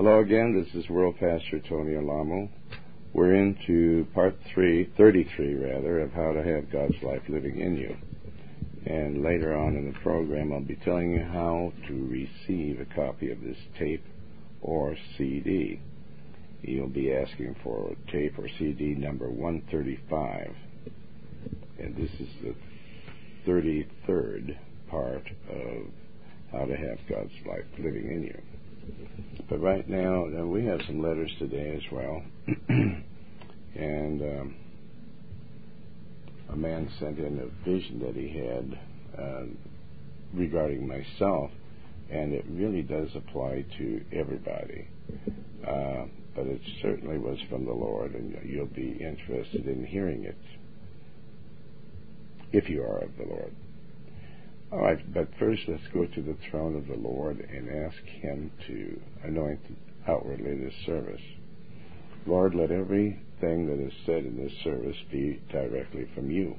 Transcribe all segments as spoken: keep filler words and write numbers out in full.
Hello again, this is World Pastor Tony Alamo. We're into part three, thirty-three rather, of How to Have God's Life Living in You. And later on in the program, I'll be telling you how to receive a copy of this tape or C D. You'll be asking for tape or C D number one thirty-five. And this is the thirty-third part of How to Have God's Life Living in You. But right now, uh, we have some letters today as well. and um, a man sent in a vision that he had uh, regarding myself, and it really does apply to everybody. Uh, but it certainly was from the Lord, and you'll be interested in hearing it if you are of the Lord. All right, but first let's go to the throne of the Lord and ask Him to anoint outwardly this service. Lord, let everything that is said in this service be directly from You,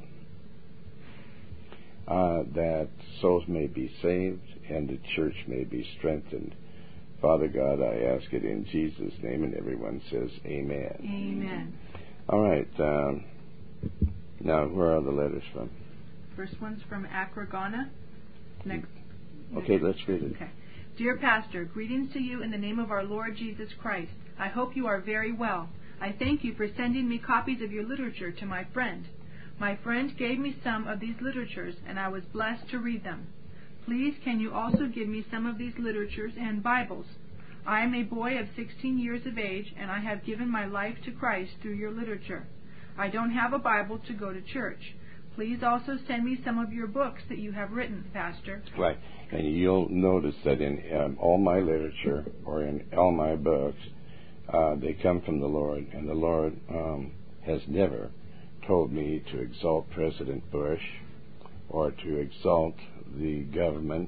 uh, that souls may be saved and the church may be strengthened. Father God, I ask it in Jesus' name, and everyone says amen. Amen. All right, um, now where are the letters from? First one's from Akragana. Next. Okay, let's read it. Okay. Dear Pastor, greetings to you in the name of our Lord Jesus Christ. I hope you are very well. I thank you for sending me copies of your literature to my friend. My friend gave me some of these literatures, and I was blessed to read them. Please, can you also give me some of these literatures and Bibles? I am a boy of sixteen years of age, and I have given my life to Christ through your literature. I don't have a Bible to go to church. Please also send me some of your books that you have written, Pastor. Right. And you'll notice that in um, all my literature or in all my books, uh, they come from the Lord. And the Lord um, has never told me to exalt President Bush or to exalt the government,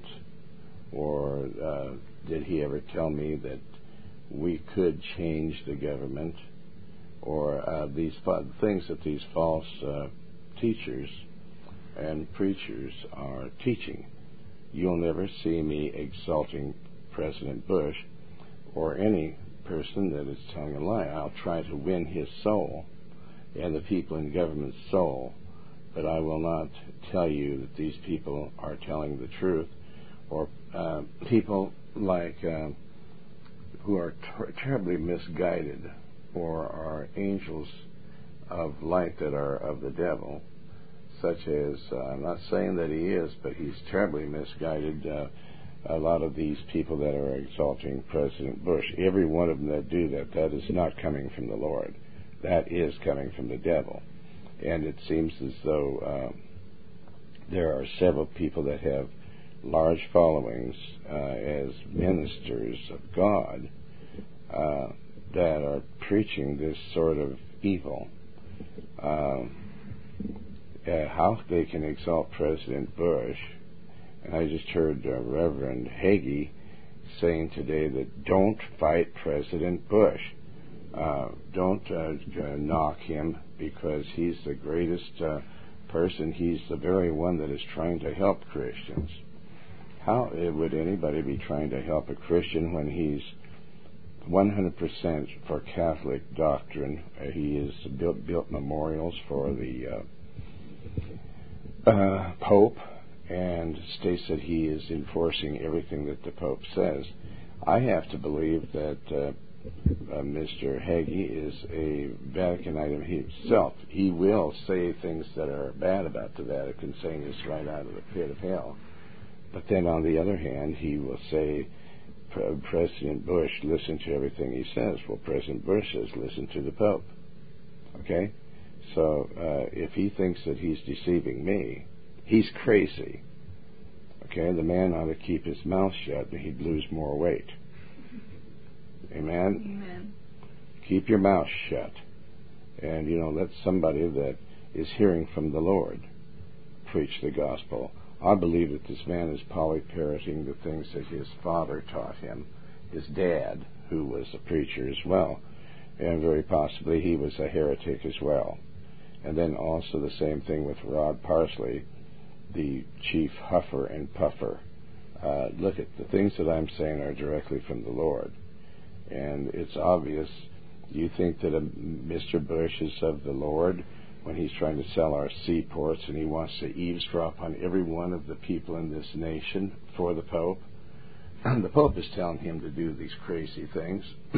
or uh, did He ever tell me that we could change the government, or uh, these fa- things that these false uh, teachers and preachers are teaching. You'll never see me exalting President Bush or any person that is telling a lie. I'll try to win his soul and the people in government's soul, but I will not tell you that these people are telling the truth, or uh, people like uh, who are ter- terribly misguided, or are angels of light that are of the devil, such as, uh, I'm not saying that he is, but he's terribly misguided. Uh, a lot of these people that are exalting President Bush, every one of them that do that, that is not coming from the Lord. That is coming from the devil. And it seems as though uh, there are several people that have large followings uh, as ministers of God uh, that are preaching this sort of evil. Uh, uh, how they can exalt President Bush. And I just heard uh, Reverend Hagee saying today that don't fight President Bush. Uh, don't uh, uh, knock him, because he's the greatest uh, person. He's the very one that is trying to help Christians. How would anybody be trying to help a Christian when he's one hundred percent for Catholic doctrine? Uh, he has built, built memorials for the uh, uh, Pope, and states that he is enforcing everything that the Pope says. I have to believe that uh, uh, Mister Hagee is a Vaticanite himself. He will say things that are bad about the Vatican, saying it's right out of the pit of hell. But then on the other hand, he will say, President Bush, listen to everything he says. Well, President Bush says, listen to the Pope. Okay? So uh, if he thinks that he's deceiving me, he's crazy. Okay? The man ought to keep his mouth shut, and he'd lose more weight. Amen? Amen. Keep your mouth shut. And, you know, let somebody that is hearing from the Lord preach the gospel. I believe that this man is polyparroting the things that his father taught him, his dad, who was a preacher as well, and very possibly he was a heretic as well. And then also the same thing with Rod Parsley, the chief huffer and puffer. Uh, look, at the things that I'm saying are directly from the Lord. And it's obvious. You think that a Mister Bush is of the Lord when he's trying to sell our seaports and he wants to eavesdrop on every one of the people in this nation for the Pope? And the Pope is telling him to do these crazy things.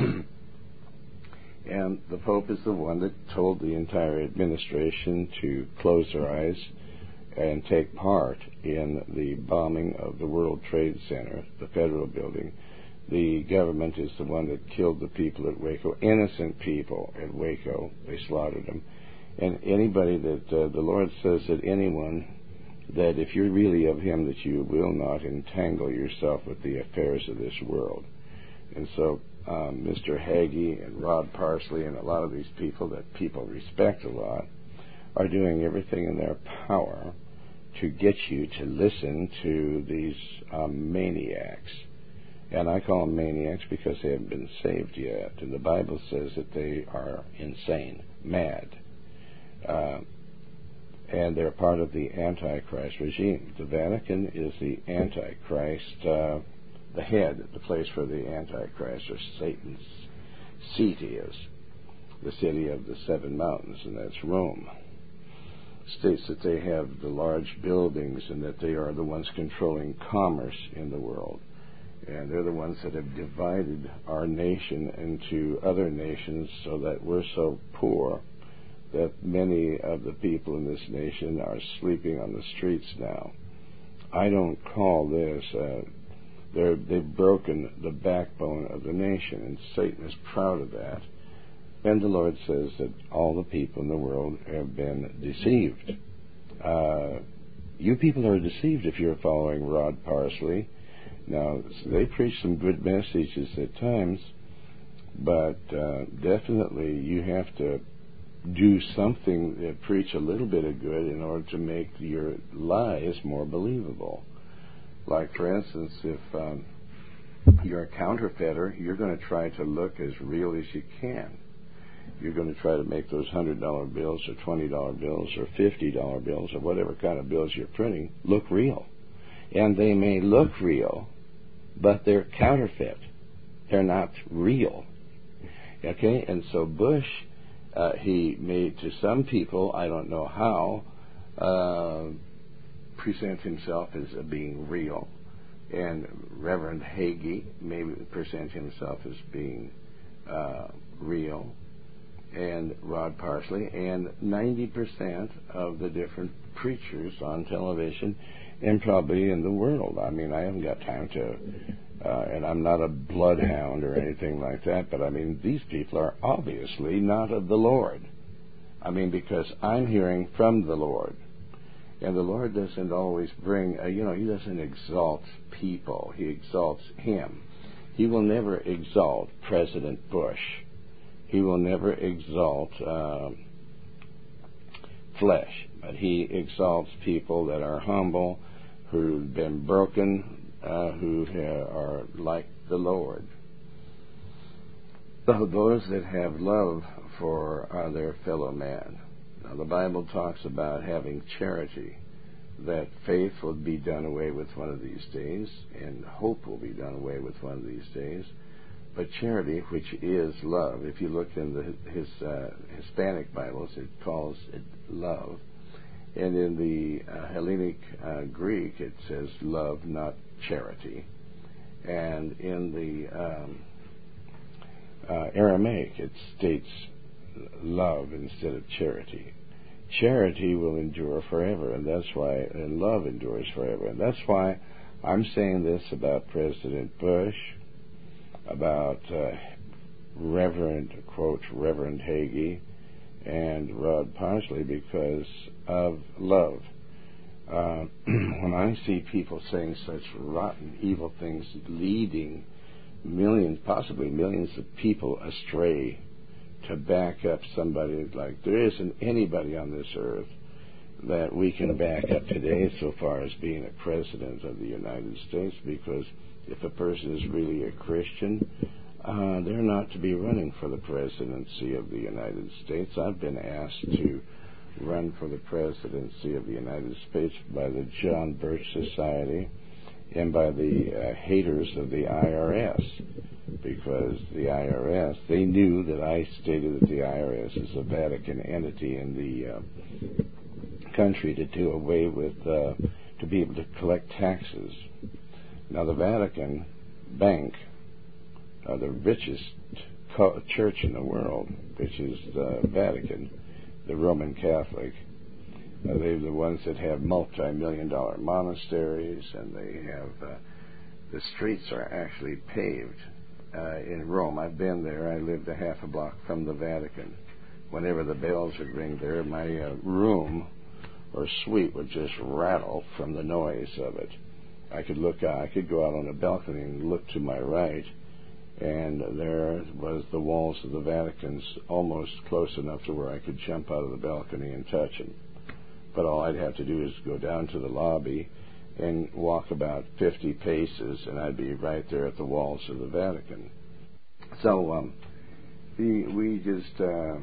And the Pope is the one that told the entire administration to close their eyes and take part in the bombing of the World Trade Center, the federal building. The government is the one that killed the people at Waco, innocent people at Waco. They slaughtered them. And anybody that uh, the Lord says that anyone, that if you're really of him, that you will not entangle yourself with the affairs of this world. And so um, Mister Hagee and Rod Parsley and a lot of these people that people respect a lot are doing everything in their power to get you to listen to these um, maniacs. And I call them maniacs because they haven't been saved yet. And the Bible says that they are insane, mad. Uh, and they're part of the Antichrist regime. The Vatican is the Antichrist, uh, the head, the place where the Antichrist or Satan's seat is, the city of the seven mountains, and that's Rome. States that they have the large buildings and that they are the ones controlling commerce in the world. And they're the ones that have divided our nation into other nations so that we're so poor that many of the people in this nation are sleeping on the streets now. I don't call this, uh, they're, they've broken the backbone of the nation, and Satan is proud of that. And the Lord says that all the people in the world have been deceived. Uh, you people are deceived if you're following Rod Parsley. Now, they preach some good messages at times, but uh, definitely you have to do something, uh, preach a little bit of good in order to make your lies more believable. Like, for instance, if um, you're a counterfeiter, you're going to try to look as real as you can. You're going to try to make those one hundred dollar bills or twenty dollar bills or fifty dollar bills or whatever kind of bills you're printing look real. And they may look real, but they're counterfeit. They're not real. Okay? And so Bush, uh, he made to some people, I don't know how, uh, present himself as uh, being real. And Reverend Hagee may present himself as being uh, real. And Rod Parsley, and ninety percent of the different preachers on television and probably in the world. I mean, I haven't got time to, uh, and I'm not a bloodhound or anything like that, but I mean, these people are obviously not of the Lord. I mean, because I'm hearing from the Lord. And the Lord doesn't always bring, uh, you know, he doesn't exalt people. He exalts him. He will never exalt President Bush. He will never exalt uh, flesh, but he exalts people that are humble, who've been broken, uh, who ha- are like the Lord. So those that have love for uh, their fellow man. Now, the Bible talks about having charity, that faith will be done away with one of these days, and hope will be done away with one of these days. But charity, which is love, if you look in the, his uh, Hispanic Bibles, it calls it love. And in the uh, Hellenic uh, Greek, it says love, not charity. And in the um, uh, Aramaic, it states love instead of charity. Charity will endure forever, and that's why, and love endures forever. And that's why I'm saying this about President Bush, about uh, Reverend, quote, Reverend Hagee and Rod Parsley, because of love. Uh, when I see people saying such rotten, evil things, leading millions, possibly millions of people astray to back up somebody like, there isn't anybody on this earth that we can back up today so far as being a president of the United States, because if a person is really a Christian, uh, they're not to be running for the presidency of the United States. I've been asked to run for the presidency of the United States by the John Birch Society, and by the uh, haters of the I R S, because the I R S, they knew that I stated that the I R S is a Vatican entity in the uh, country to do away with, uh, to be able to collect taxes. Now the Vatican Bank, uh, the richest co- church in the world, which is the Vatican, the Roman Catholic, uh, they're the ones that have multi-million dollar monasteries, and they have, uh, the streets are actually paved. Uh, in Rome, I've been there. I lived a half a block from the Vatican. Whenever the bells would ring there, my uh, room or suite would just rattle from the noise of it. I could look out, I could go out on a balcony and look to my right, and there was the walls of the Vatican's almost close enough to where I could jump out of the balcony and touch them. But all I'd have to do is go down to the lobby and walk about fifty paces, and I'd be right there at the walls of the Vatican. So um, we, we just uh,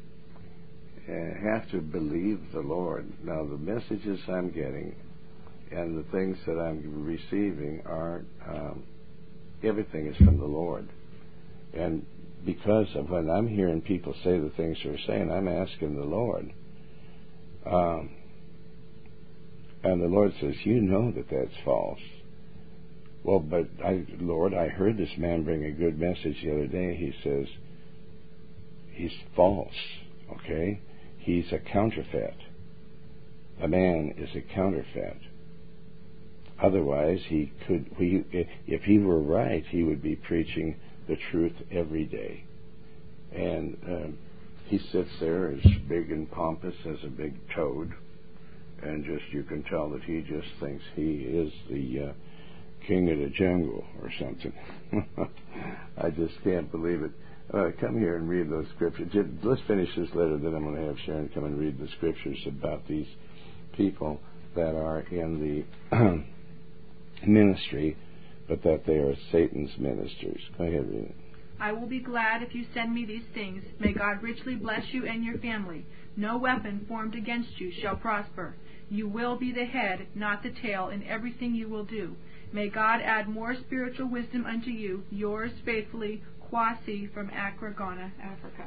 have to believe the Lord. Now, the messages I'm getting and the things that I'm receiving are, um, everything is from the Lord. And because of when I'm hearing people say the things they're saying, I'm asking the Lord. Um, and the Lord says, you know that that's false. Well, but I, Lord, I heard this man bring a good message the other day. He says, he's false, okay? He's a counterfeit. A man is a counterfeit. Otherwise, he could. We, if he were right, he would be preaching the truth every day. And um, he sits there as big and pompous as a big toad, and just you can tell that he just thinks he is the uh, king of the jungle or something. I just can't believe it. Uh, come here and read those scriptures. Let's finish this letter, then I'm going to have Sharon come and read the scriptures about these people that are in the ministry, but that they are Satan's ministers. Go ahead, read it. I will be glad if you send me these things. May God richly bless you and your family. No weapon formed against you shall prosper. You will be the head, not the tail, in everything you will do. May God add more spiritual wisdom unto you. Yours faithfully, Kwasi from Accra, Ghana, Africa.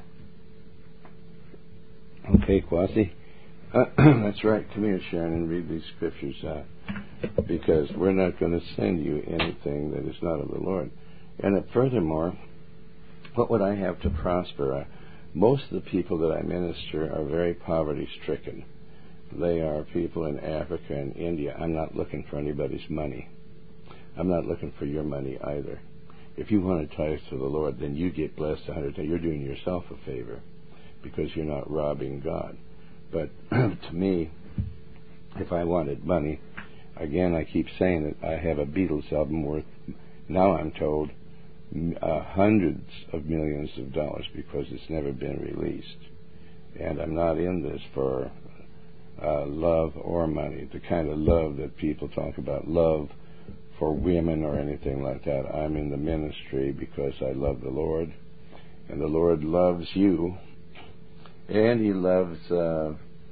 Okay, Kwasi. Uh, that's right. Come here, Sharon, and read these scriptures out. Because we're not going to send you anything that is not of the Lord. And uh, furthermore, what would I have to prosper? Uh, most of the people that I minister are very poverty-stricken. They are people in Africa and India. I'm not looking for anybody's money. I'm not looking for your money either. If you want to tithe to the Lord, then you get blessed a hundred times. You're doing yourself a favor because you're not robbing God. But to me, if I wanted money, again, I keep saying it, I have a Beatles album worth, now I'm told, uh, hundreds of millions of dollars because it's never been released. And I'm not in this for uh, love or money, the kind of love that people talk about, love for women or anything like that. I'm in the ministry because I love the Lord, and the Lord loves you, and He loves uh,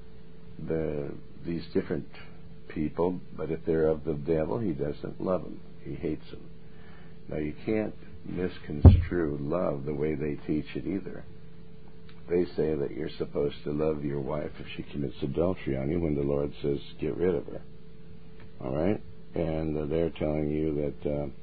the these different people, but if they're of the devil, He doesn't love them. He hates them. Now, you can't misconstrue love the way they teach it either. They say that you're supposed to love your wife if she commits adultery on you, when the Lord says, get rid of her. All right? And uh, they're telling you that uh,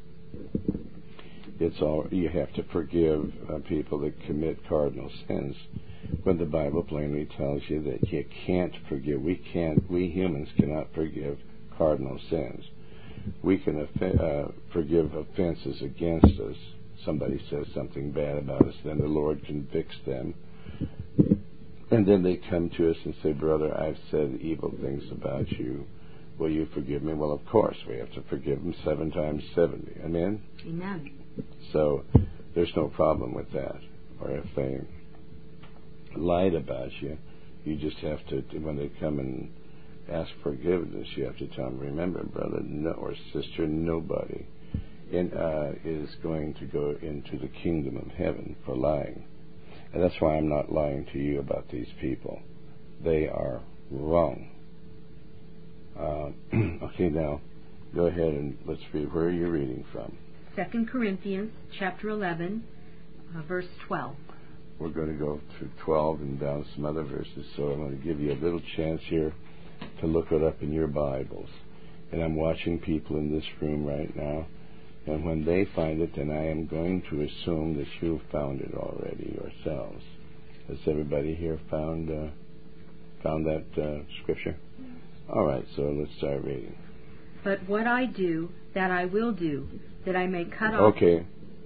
it's all you have to forgive uh, people that commit cardinal sins, when the Bible plainly tells you that you can't forgive. We can't. We humans cannot forgive cardinal sins. We can off- uh, forgive offenses against us. Somebody says something bad about us, then the Lord convicts them, and then they come to us and say, "Brother, I've said evil things about you. Will you forgive me?" Well, of course, we have to forgive them seven times seventy. Amen? Amen. So there's no problem with that. Or if they lied about you, you just have to, when they come and ask forgiveness, you have to tell them, remember, brother no, or sister, nobody in, uh, is going to go into the kingdom of heaven for lying. And that's why I'm not lying to you about these people. They are wrong. Uh, okay, now, Go ahead and let's read. Where are you reading from? Second Corinthians chapter eleven, uh, verse twelve. We're going to go through twelve and down some other verses, so I'm going to give you a little chance here to look it up in your Bibles. And I'm watching people in this room right now, and when they find it, then I am going to assume that you've found it already yourselves. Has everybody here found uh, found that uh, scripture? All right, so let's start reading. But what I do, that I will do, that I may cut off... Okay.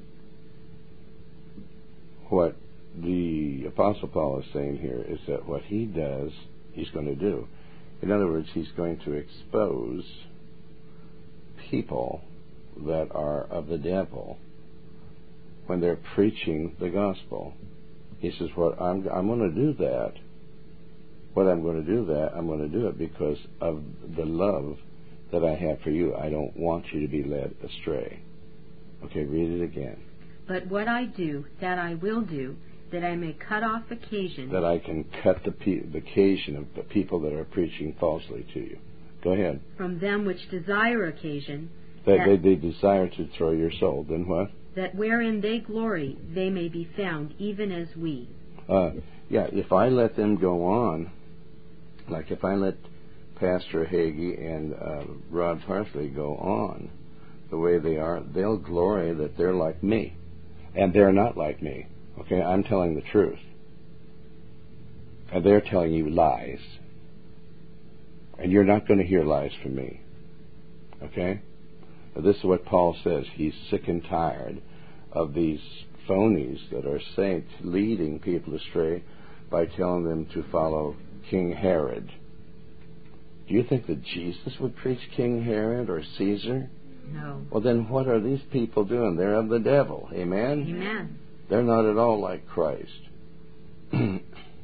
What the Apostle Paul is saying here is that what he does, he's going to do. In other words, he's going to expose people that are of the devil when they're preaching the gospel. He says, "What I'm, I'm going to do that. What I'm going to do that, I'm going to do it because of the love that I have for you. I don't want you to be led astray." Okay, read it again. But what I do, that I will do, that I may cut off occasion. That I can cut the, pe- the occasion of the people that are preaching falsely to you. Go ahead. From them which desire occasion. That, that they, they desire to throw your soul. Then what? That wherein they glory, they may be found, even as we. Uh, yeah, if I let them go on, like if I let Pastor Hagee and uh, Rod Parsley go on the way they are, they'll glory that they're like me. And they're not like me. Okay, I'm telling the truth. And they're telling you lies. And you're not going to hear lies from me. Okay? But this is what Paul says. He's sick and tired of these phonies that are saints leading people astray by telling them to follow King Herod. Do you think that Jesus would preach King Herod or Caesar? No. Well, then what are these people doing? They're of the devil. Amen? Amen. They're not at all like Christ. Do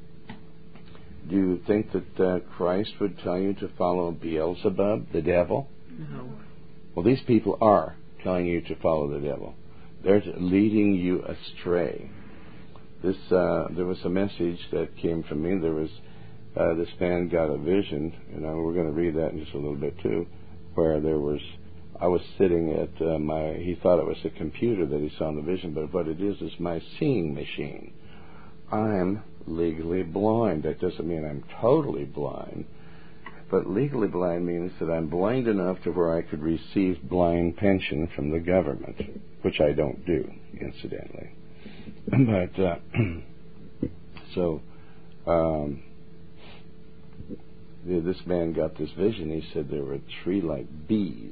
you think that uh, Christ would tell you to follow Beelzebub, the devil? No. Well, these people are telling you to follow the devil. They're leading you astray. This uh, there was a message that came from me. There was uh, this man got a vision, and uh, we're going to read that in just a little bit too, where there was I was sitting at uh, my. He thought it was a computer that he saw in the vision, but what it is is my seeing machine. I'm legally blind. That doesn't mean I'm totally blind. But legally blind means that I'm blind enough to where I could receive blind pension from the government, which I don't do, incidentally. But, uh, so, um, this man got this vision. He said there were three like bees.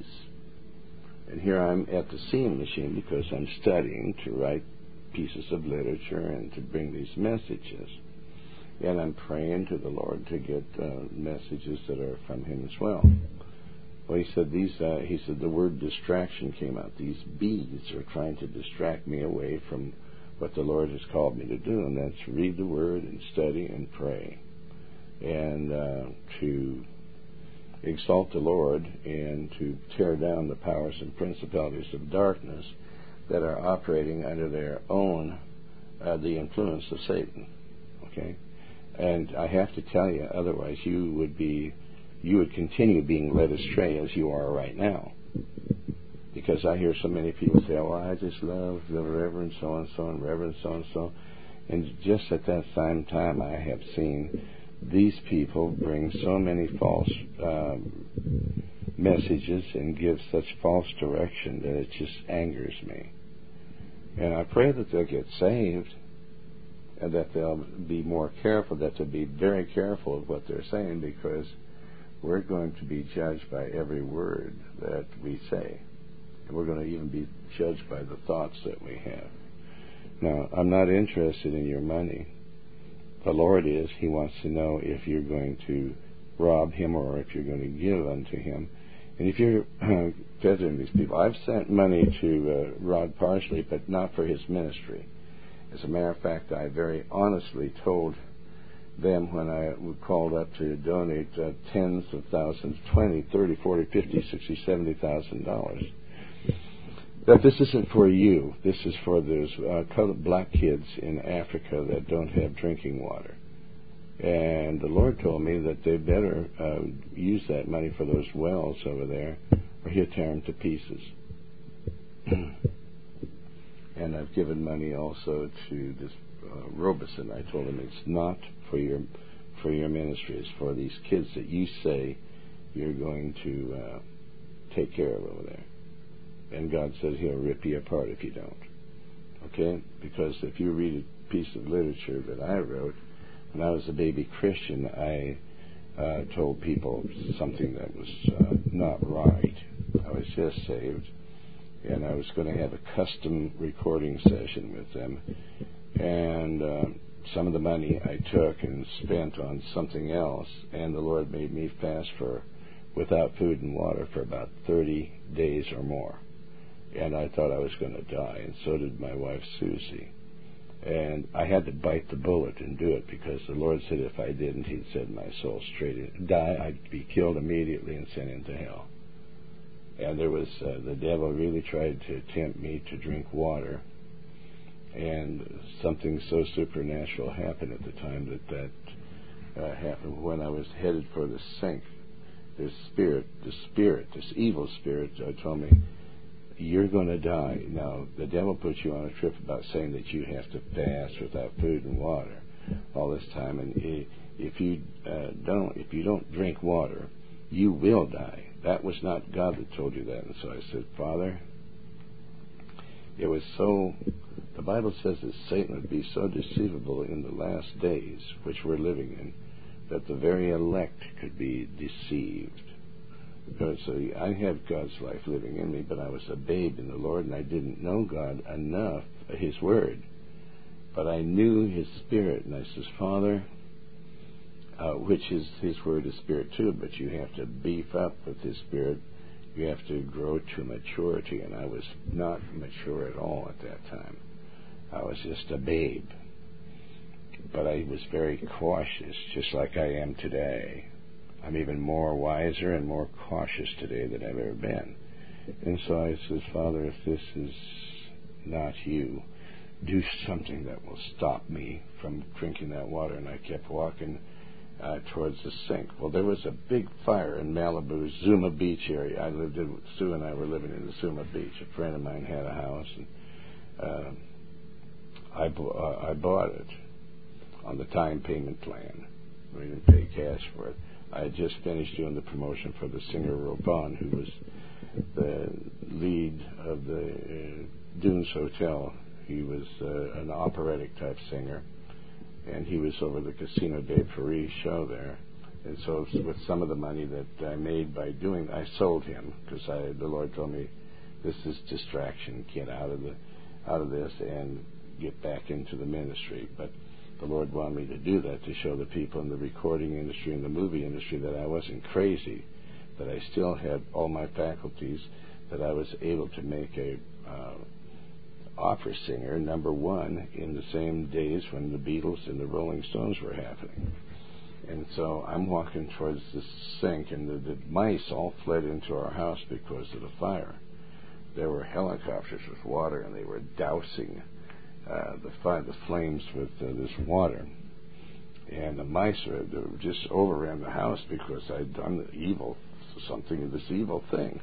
And here I'm at the seeing machine because I'm studying to write pieces of literature and to bring these messages. And I'm praying to the Lord to get uh, messages that are from Him as well. Well, he said these. Uh, he said the word distraction came out. These bees are trying to distract me away from what the Lord has called me to do, and that's read the Word and study and pray, and uh, to exalt the Lord and to tear down the powers and principalities of darkness that are operating under their own uh, the influence of Satan. Okay. And I have to tell you, otherwise you would be, you would continue being led astray as you are right now. Because I hear so many people say, "Well, I just love the Reverend so and so and Reverend so and so," and just at that same time, I have seen these people bring so many false um, messages and give such false direction that it just angers me. And I pray that they'll get saved. And that they'll be more careful, that they'll be very careful of what they're saying, because we're going to be judged by every word that we say. And we're going to even be judged by the thoughts that we have. Now, I'm not interested in your money. The Lord is. He wants to know if you're going to rob Him or if you're going to give unto Him. And if you're uh, fettering these people, I've sent money to uh, Rod Parsley, but not for his ministry. As a matter of fact, I very honestly told them when I called up to donate uh, tens of thousands, twenty, thirty, forty, fifty, sixty, seventy thousand dollars, that this isn't for you. This is for those uh, colored black kids in Africa that don't have drinking water. And the Lord told me that they better uh, use that money for those wells over there, or he'll tear them to pieces. And I've given money also to this uh, Robeson. I told him it's not for your for your ministry. It's for these kids that you say you're going to uh, take care of over there. And God said he'll rip you apart if you don't. Okay? Because if you read a piece of literature that I wrote, when I was a baby Christian, I uh, told people something that was uh, not right. I was just saved, and I was going to have a custom recording session with them. And uh, some of the money I took and spent on something else, and the Lord made me fast for without food and water for about thirty days or more. And I thought I was going to die, and so did my wife, Susie. And I had to bite the bullet and do it, because the Lord said if I didn't, he'd set my soul straight in. Die, I'd be killed immediately and sent into hell. And there was, uh, the devil really tried to tempt me to drink water. And something so supernatural happened at the time that that uh, happened. When I was headed for the sink, this spirit, this spirit, this evil spirit uh, told me, you're going to die. Now, the devil puts you on a trip about saying that you have to fast without food and water all this time. And if you uh, don't, if you don't drink water, you will die. That was not God that told you that. And so I said, Father, it was so, the Bible says that Satan would be so deceivable in the last days, which we're living in, that the very elect could be deceived. Because uh, I have God's life living in me, but I was a babe in the Lord, and I didn't know God enough, his word. But I knew his spirit, and I says, Father, uh, which is his word is spirit too, but you have to beef up with his spirit. You have to grow to maturity, and I was not mature at all at that time. I was just a babe. But I was very cautious, just like I am today. I'm even more wiser and more cautious today than I've ever been. And so I says, Father, if this is not you, do something that will stop me from drinking that water. And I kept walking uh, towards the sink. Well, there was a big fire in Malibu, Zuma Beach area. I lived in, Sue and I were living in the Zuma Beach. A friend of mine had a house, and uh, I, uh, I bought it on the time payment plan. We didn't pay cash for it. I had just finished doing the promotion for the singer Robin, who was the lead of the uh, Dunes Hotel. He was uh, an operatic type singer, and he was over the Casino de Paris show there. And so with some of the money that I made by doing, I sold him, because I, the Lord told me, this is distraction. Get out of the out of this and get back into the ministry. But the Lord wanted me to do that to show the people in the recording industry and the movie industry that I wasn't crazy, that I still had all my faculties, that I was able to make a uh, opera singer number one in the same days when the Beatles and the Rolling Stones were happening. And so I'm walking towards the sink, and the, the mice all fled into our house because of the fire. There were helicopters with water, and they were dousing Uh, the fire, the flames with uh, this water, and the mice were, they were just overran the house because I'd done the evil, something, this evil thing.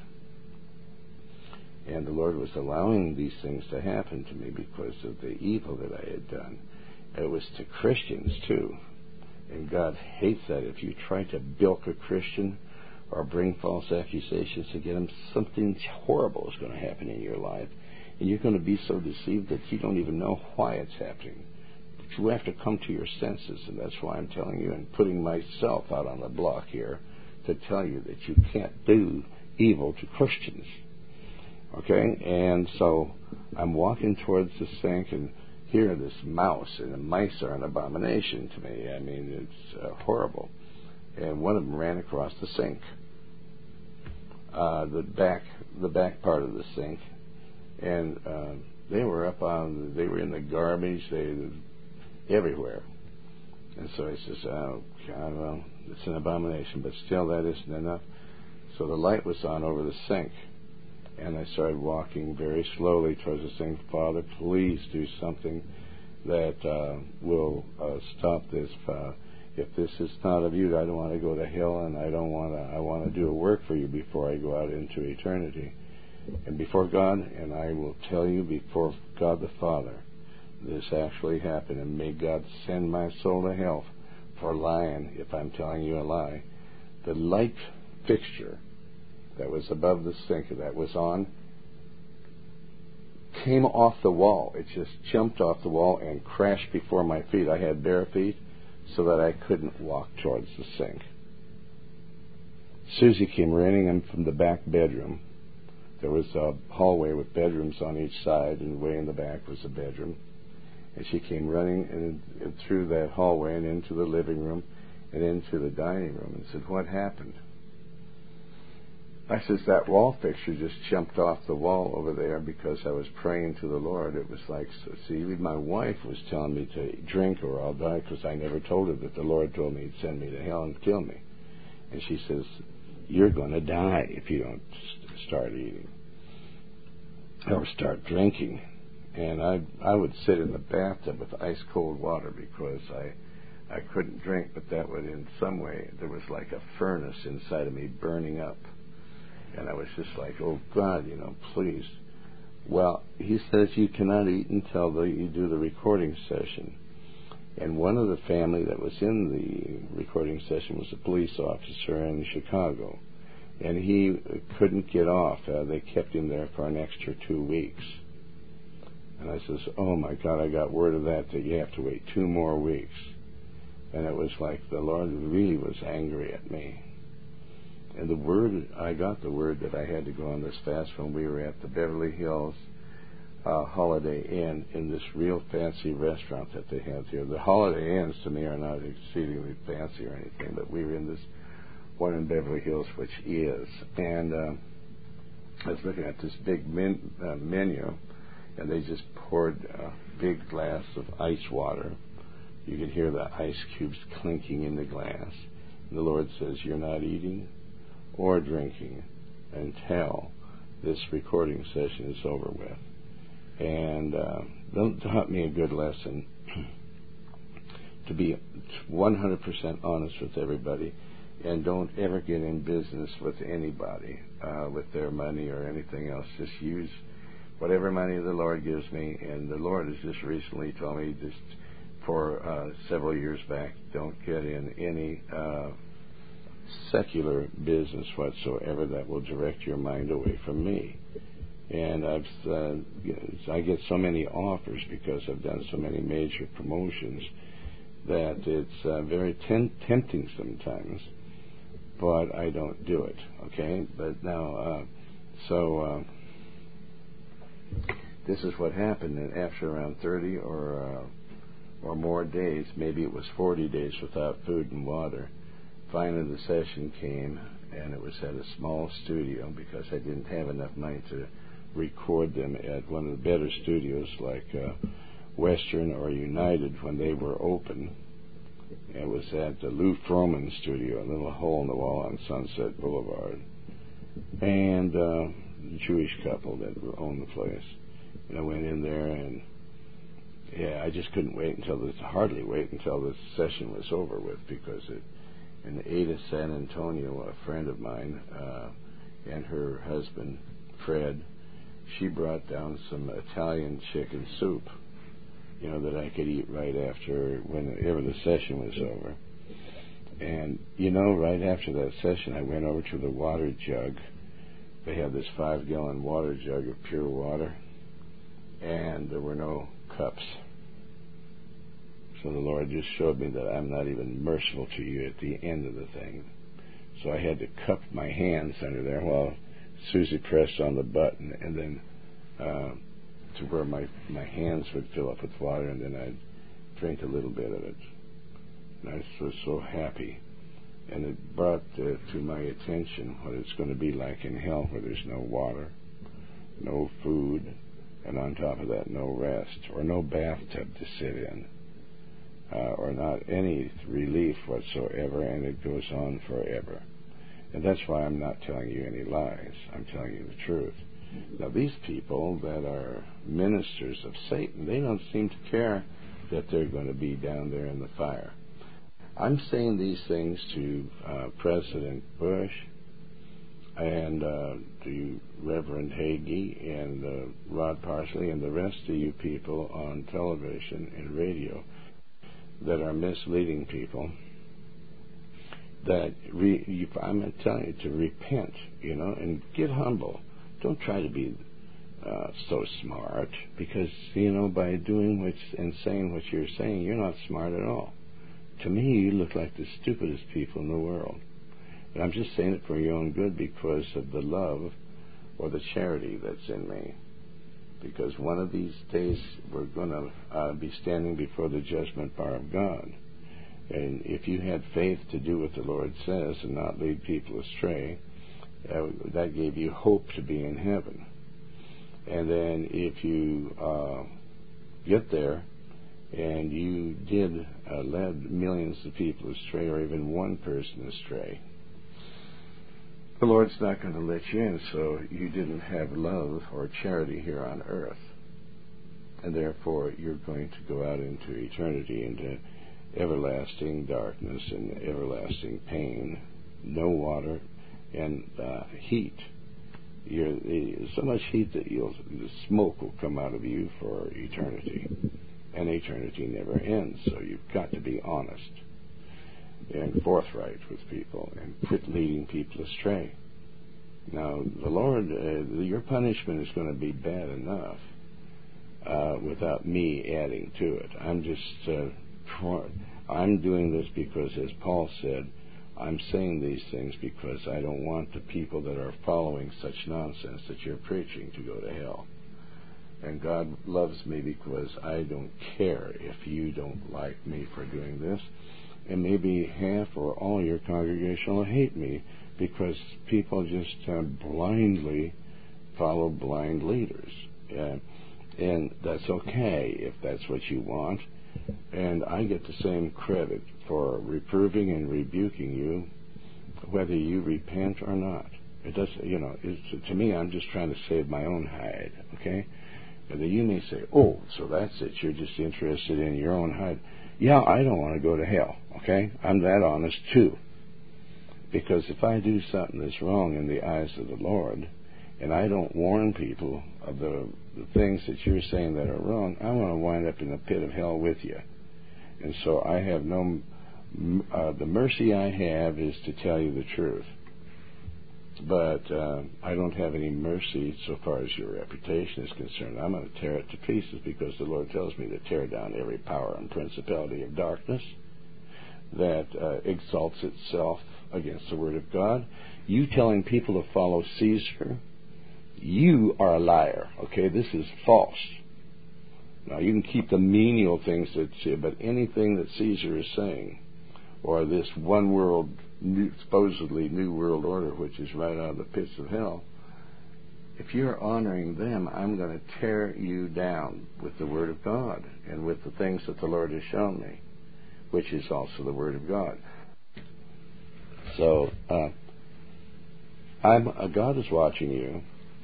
And the Lord was allowing these things to happen to me because of the evil that I had done. It was to Christians too, and God hates that. If you try to bilk a Christian or bring false accusations against him, something horrible is going to happen in your life. And you're going to be so deceived that you don't even know why it's happening. But you have to come to your senses, and that's why I'm telling you and putting myself out on the block here to tell you that you can't do evil to Christians. Okay? And so I'm walking towards the sink, and here this mouse, and the mice are an abomination to me. I mean, it's uh, horrible. And one of them ran across the sink, uh, the back, the back part of the sink. And uh, they were up on, they were in the garbage, they everywhere. And so he says, oh, God, well, it's an abomination, but still that isn't enough. So the light was on over the sink, and I started walking very slowly towards the sink. Father, please do something that uh, will uh, stop this. Uh, if this is not of you, I don't want to go to hell, and I don't want to. I want to do a work for you before I go out into eternity, and before God. And I will tell you before God the Father, this actually happened, and may God send my soul to hell for lying if I'm telling you a lie. The light fixture that was above the sink that was on came off the wall. It just jumped off the wall and crashed before my feet. I had bare feet so that I couldn't walk towards the sink. Susie came running in from the back bedroom. There was a hallway with bedrooms on each side, and way in the back was a bedroom. And she came running in, in, through that hallway and into the living room and into the dining room and said, "What happened?" I says, "That wall fixture just jumped off the wall over there because I was praying to the Lord." It was like, see, my wife was telling me to drink or I'll die, because I never told her that the Lord told me he'd send me to hell and kill me. And she says, "You're going to die if you don't start eating or start drinking." And I I would sit in the bathtub with ice cold water because I I couldn't drink, but that would in some way, there was like a furnace inside of me burning up. And I was just like, "Oh God, you know, please." Well, he says you cannot eat until the, you do the recording session. And one of the family that was in the recording session was a police officer in Chicago. And he couldn't get off. Uh, they kept him there for an extra two weeks. And I says, "Oh my God, I got word of that, that you have to wait two more weeks." And it was like the Lord really was angry at me. And the word, I got the word that I had to go on this fast when we were at the Beverly Hills uh, Holiday Inn in this real fancy restaurant that they have here. The Holiday Inns to me are not exceedingly fancy or anything, but we were in this one in Beverly Hills, which is. And uh, I was looking at this big men, uh, menu, and they just poured a big glass of ice water. You could hear the ice cubes clinking in the glass. And the Lord says, "You're not eating or drinking until this recording session is over with." And uh, don't taught me a good lesson to be one hundred percent honest with everybody, and don't ever get in business with anybody uh, with their money or anything else. Just use whatever money the Lord gives me, and the Lord has just recently told me just for uh, several years back, don't get in any uh, secular business whatsoever that will direct your mind away from me. And I've uh, you know, I get so many offers because I've done so many major promotions that it's uh, very tem- tempting sometimes, but I don't do it. Okay, but now uh, so uh, this is what happened. And after around thirty or uh, or more days, maybe it was forty days without food and water, finally the session came, and it was at a small studio because I didn't have enough money to record them at one of the better studios like uh, Western or United when they were open. It was at the Lou Froman studio, a little hole in the wall on Sunset Boulevard. And uh, the Jewish couple that owned the place. And I went in there, and yeah, I just couldn't wait until this, hardly wait until the session was over with, because it, in Ada San Antonio, a friend of mine, uh, and her husband, Fred, she brought down some Italian chicken soup, you know, that I could eat right after, whenever the session was over. And, you know, right after that session, I went over to the water jug. They had this five-gallon water jug of pure water, and there were no cups. So the Lord just showed me that I'm not even merciful to you at the end of the thing. So I had to cup my hands under there while Susie pressed on the button, and then uh, to where my, my hands would fill up with water, and then I'd drink a little bit of it. And I was so happy. And it brought uh, to my attention what it's going to be like in hell, where there's no water, no food, and on top of that, no rest, or no bathtub to sit in, uh, or not any relief whatsoever, and it goes on forever. And that's why I'm not telling you any lies. I'm telling you the truth. Now, these people that are ministers of Satan, they don't seem to care that they're going to be down there in the fire. I'm saying these things to uh, President Bush and uh, to Reverend Hagee and uh, Rod Parsley and the rest of you people on television and radio that are misleading people. That re, you, I'm telling you to repent, you know, and get humble. Don't try to be uh, so smart, because, you know, by doing what and saying what you're saying, you're not smart at all. To me, you look like the stupidest people in the world. And I'm just saying it for your own good because of the love or the charity that's in me. Because one of these days we're going to uh, be standing before the judgment bar of God. And if you had faith to do what the Lord says and not lead people astray, uh, that gave you hope to be in heaven. And then if you uh, get there and you did uh, led millions of people astray, or even one person astray, the Lord's not going to let you in, so you didn't have love or charity here on earth. And therefore you're going to go out into eternity, into everlasting darkness and everlasting pain, no water, and uh, heat. You're, so much heat that you'll, the smoke will come out of you for eternity. And eternity never ends, so you've got to be honest and forthright with people and quit leading people astray. Now, the Lord, uh, your punishment is going to be bad enough uh, without me adding to it. I'm just, uh, try, I'm doing this because, as Paul said, I'm saying these things because I don't want the people that are following such nonsense that you're preaching to go to hell. And God loves me because I don't care if you don't like me for doing this. And maybe half or all your congregation will hate me because people just uh, blindly follow blind leaders. Uh, and that's okay if that's what you want. And I get the same credit for reproving and rebuking you, whether you repent or not. It does, you know, it's, to me, I'm just trying to save my own hide, okay? And then you may say, oh, so that's it. You're just interested in your own hide. Yeah, I don't want to go to hell, okay? I'm that honest, too. Because if I do something that's wrong in the eyes of the Lord, and I don't warn people of the, the things that you're saying that are wrong, I want to wind up in the pit of hell with you. And so I have no... Uh, the mercy I have is to tell you the truth. But uh, I don't have any mercy so far as your reputation is concerned. I'm going to tear it to pieces because the Lord tells me to tear down every power and principality of darkness that uh, exalts itself against the Word of God. You telling people to follow Caesar, you are a liar, okay? This is false. Now, you can keep the menial things that, but anything that Caesar is saying, or this one world, new, supposedly new world order, which is right out of the pits of hell, if you're honoring them, I'm going to tear you down with the Word of God and with the things that the Lord has shown me, which is also the Word of God. So, uh, I'm, uh, God is watching you,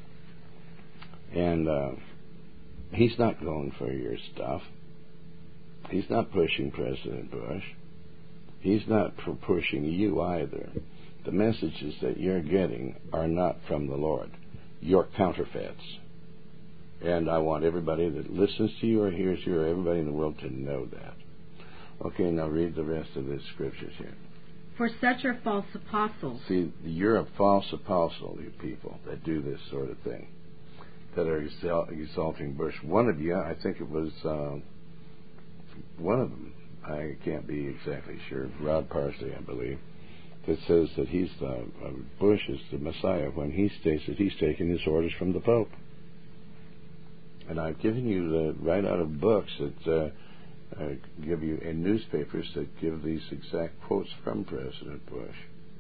and uh, He's not going for your stuff. He's not pushing President Bush. He's not pushing you either. The messages that you're getting are not from the Lord. You're counterfeits. And I want everybody that listens to you or hears you or everybody in the world to know that. Okay, now read the rest of the scriptures here. For such are false apostles. See, you're a false apostle, you people that do this sort of thing, that are exalting Bush. One of you, I think it was uh, one of them, I can't be exactly sure, Rod Parsley, I believe, that says that he's the, uh, Bush is the Messiah when he states that he's taking his orders from the Pope. And I've given you the right out of books that uh, uh, give you, in newspapers that give these exact quotes from President Bush.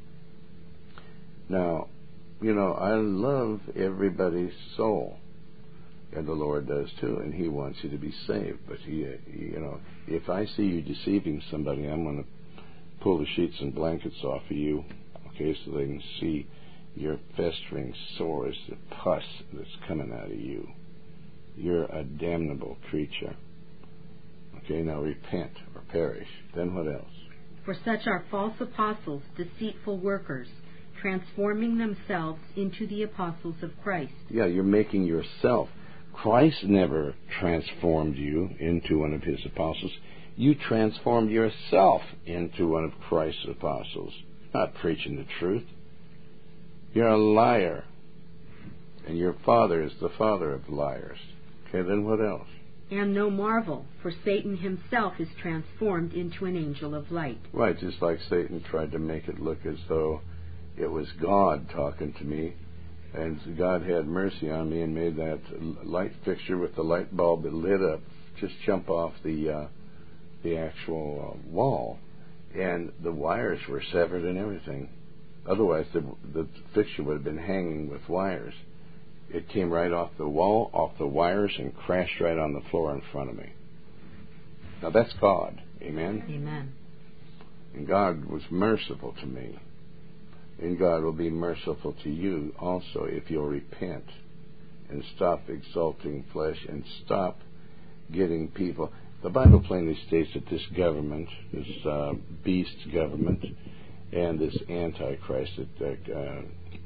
Now, you know, I love everybody's soul. And the Lord does too, and He wants you to be saved. But He, you know, if I see you deceiving somebody, I'm going to pull the sheets and blankets off of you, okay, so they can see your festering sores, the pus that's coming out of you. You're a damnable creature. Okay, now repent or perish. Then what else? For such are false apostles, deceitful workers, transforming themselves into the apostles of Christ. Yeah, you're making yourself. Christ never transformed you into one of his apostles. You transformed yourself into one of Christ's apostles. You're not preaching the truth. You're a liar. And your father is the father of liars. Okay, then what else? And no marvel, for Satan himself is transformed into an angel of light. Right, just like Satan tried to make it look as though it was God talking to me, and God had mercy on me and made that light fixture with the light bulb that lit up just jump off the uh, the actual uh, wall, and the wires were severed and everything. Otherwise, the, the fixture would have been hanging with wires. It came right off the wall, off the wires, and crashed right on the floor in front of me. Now that's God. Amen? Amen. And God was merciful to me. And God will be merciful to you also if you'll repent and stop exalting flesh and stop getting people. The Bible plainly states that this government, this uh, beast government, and this Antichrist, that uh,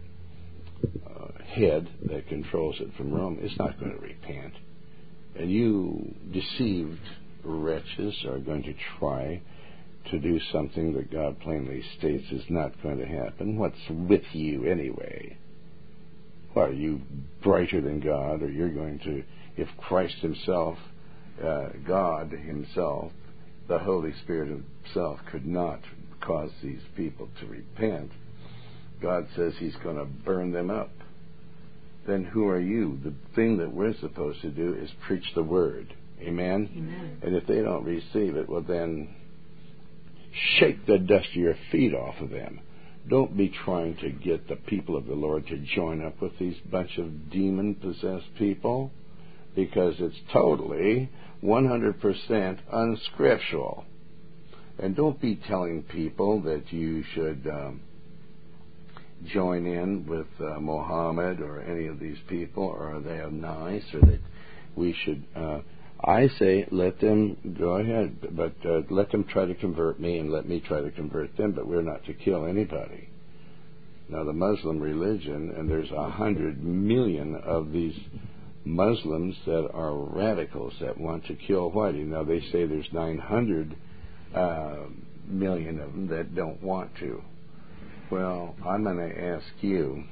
uh, head that controls it from Rome, is not going to repent. And you deceived wretches are going to try to do something that God plainly states is not going to happen. What's with you anyway? What, are you brighter than God, or you're going to, if Christ himself, uh, God himself, the Holy Spirit himself could not cause these people to repent, God says he's going to burn them up. Then who are you? The thing that we're supposed to do is preach the word. Amen? Amen. And if they don't receive it, well then, shake the dust of your feet off of them. Don't be trying to get the people of the Lord to join up with these bunch of demon-possessed people, because it's totally one hundred percent unscriptural. And don't be telling people that you should um, join in with uh, Mohammed or any of these people, or they are nice, or that we should... Uh, I say let them go ahead, but uh, let them try to convert me and let me try to convert them, but we're not to kill anybody. Now, the Muslim religion, and there's a hundred million of these Muslims that are radicals that want to kill Whitey. Now, they say there's nine hundred uh, million of them that don't want to. Well, I'm going to ask you,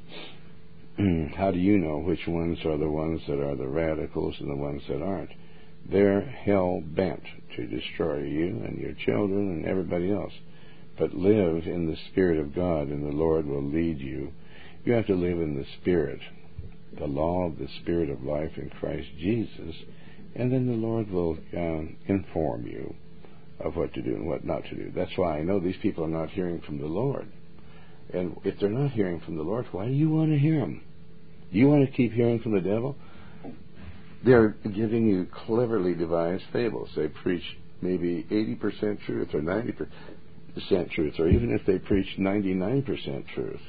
how do you know which ones are the ones that are the radicals and the ones that aren't? They're hell-bent to destroy you and your children and everybody else. But live in the Spirit of God, and the Lord will lead you. You have to live in the Spirit, the law of the Spirit of life in Christ Jesus, and then the Lord will um, inform you of what to do and what not to do. That's why I know these people are not hearing from the Lord. And if they're not hearing from the Lord, why do you want to hear them? Do you want to keep hearing from the devil? They're giving you cleverly devised fables. They preach maybe eighty percent truth or ninety percent truth, or even if they preach ninety-nine percent truth,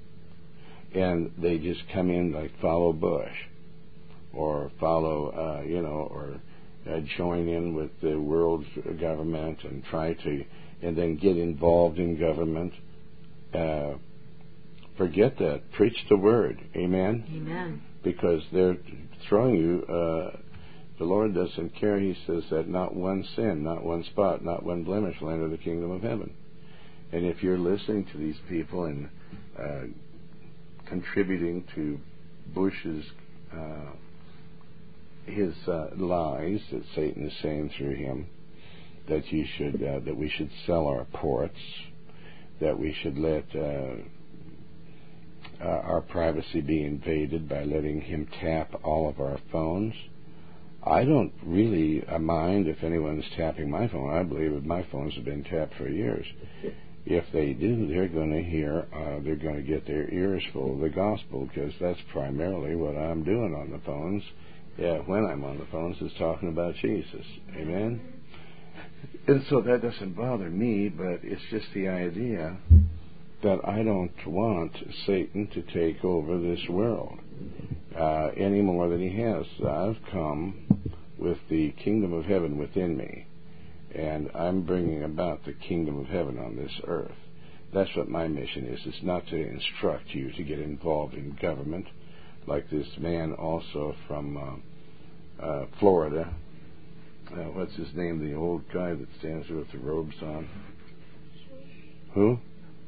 and they just come in like follow Bush or follow, uh, you know, or uh, join in with the world government and try to, and then get involved in government. Uh, forget that. Preach the word. Amen? Amen. Because they're throwing you, uh, the Lord doesn't care. He says that not one sin, not one spot, not one blemish will enter the kingdom of heaven. And if you're listening to these people and uh, contributing to Bush's uh, his uh, lies that Satan is saying through him, that you should uh, that we should sell our ports, that we should let uh, uh, our privacy be invaded by letting him tap all of our phones. I don't really uh, mind if anyone's tapping my phone. I believe that my phones have been tapped for years. If they do, they're going to hear, uh, they're going to get their ears full of the gospel, because that's primarily what I'm doing on the phones. Yeah, when I'm on the phones, is talking about Jesus. Amen? And so that doesn't bother me, but it's just the idea that I don't want Satan to take over this world uh, any more than he has. I've come with the kingdom of heaven within me, And I'm bringing about the kingdom of heaven on this earth. That's what my mission is. It's not to instruct you to get involved in government, like this man also from uh, uh, Florida. Uh, what's his name? The old guy that stands there with the robes on. Who?